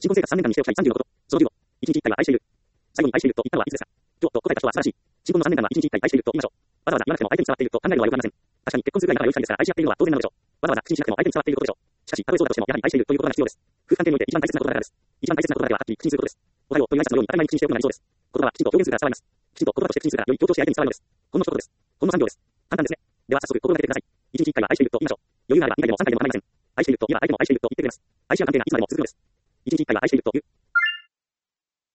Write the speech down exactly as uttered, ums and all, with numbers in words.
新婚生活さんねんかんにしておきたいさんじゅうのこと。そのじゅうご。いちにちいっかいは愛している。最後に愛していると言ったのはいつですか？今日と答えた人は素晴らしい。新婚のさんねんかんはいちにちいっかい愛していると言いましょう。わざわざ言わなくても相手に伝わっていると考えるのはよくありません。確かに結婚するぐらい仲が良いふたりですから愛し合っているのは当然なのでしょう。わざわざ口にしなくても相手に伝わっていることでしょう。しかし、たとえそうだとしても、やはり愛しているということが必要です。夫婦関係において一番大切なことだからです。一番大切なことだけははっきり口にすることです。おはようという挨拶のように当たり前に口にしておくのが理想です。言葉はきちんと表現するから伝わります。きちんと言葉として口にするからより強調して相手に伝わるのです。ほんの一言です。ほんのさんびょうです。簡単ですね。では早速心がけてください。いちにちいっかいは愛していると言いましょう。余裕があればにかいでもさんかいでも構いません。愛していると言えば相手も愛していると言ってくれます。愛し合う関係がいつまでも続くのです。いちにちいっかいは愛していると言う。